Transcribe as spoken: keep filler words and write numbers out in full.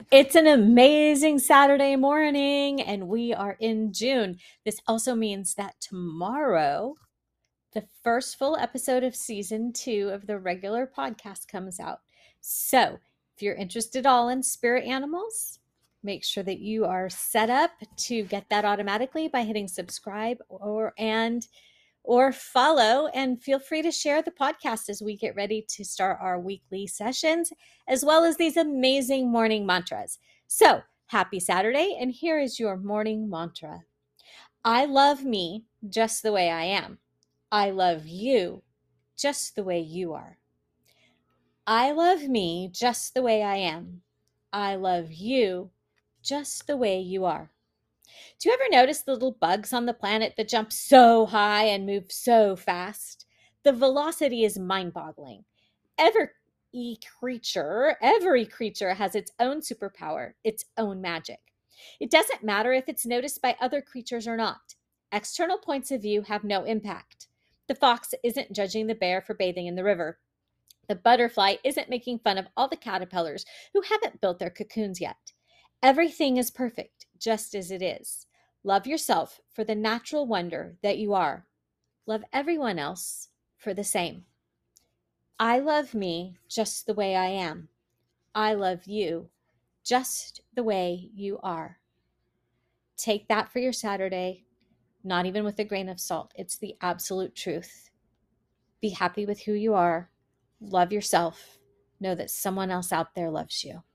It's an amazing Saturday morning, and we are in June. This also means that tomorrow, the first full episode of season two of the regular podcast comes out. So, if you're interested all in spirit animals, make sure that you are set up to get that automatically by hitting subscribe or and or follow, and feel free to share the podcast as we get ready to start our weekly sessions, as well as these amazing morning mantras. So, happy Saturday, and here is your morning mantra. I love me just the way I am. I love you just the way you are. I love me just the way I am. I love you just the way you are. Do you ever notice the little bugs on the planet that jump so high and move so fast? The velocity is mind-boggling. Every creature, every creature has its own superpower, its own magic. It doesn't matter if it's noticed by other creatures or not. External points of view have no impact. The fox isn't judging the bear for bathing in the river. The butterfly isn't making fun of all the caterpillars who haven't built their cocoons yet. Everything is perfect, just as it is. Love yourself for the natural wonder that you are. Love everyone else for the same. I love me just the way I am. I love you just the way you are. Take that for your Saturday, not even with a grain of salt. It's the absolute truth. Be happy with who you are. Love yourself. Know that someone else out there loves you.